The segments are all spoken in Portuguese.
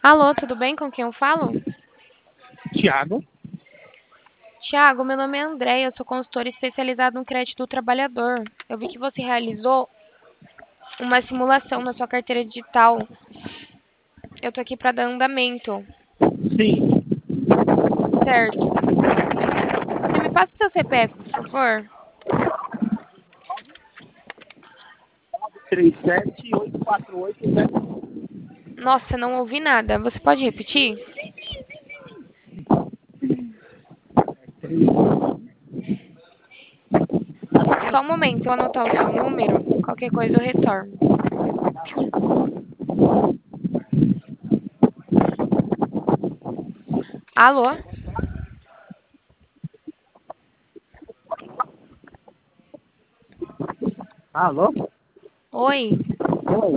Alô, tudo bem? Com quem eu falo? Tiago, Tiago, meu nome é Andréia, eu sou consultora especializada no crédito do trabalhador. Eu vi que você realizou uma simulação na sua carteira digital. Eu tô aqui para dar andamento, sim, certo? Você me passa o seu CPF, por favor? 37-848-0. Nossa, não ouvi nada. Você pode repetir? Só um momento, eu anotar o seu número. Qualquer coisa eu retorno. Alô? Alô? Oi? Oi.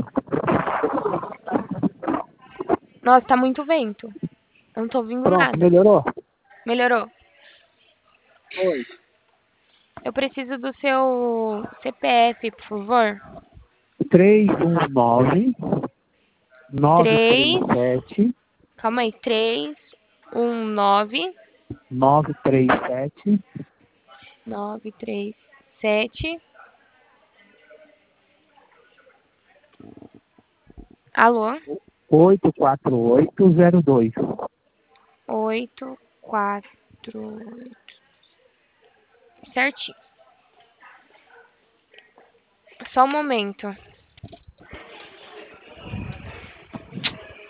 Nossa, tá muito vento. Eu não tô ouvindo Pronto, nada. melhorou? Melhorou? Oi. Eu preciso do seu CPF, por favor. 319 Três. 937 Calma aí. 319 937 937. Alô? 84802. 848. Certinho. Só um momento.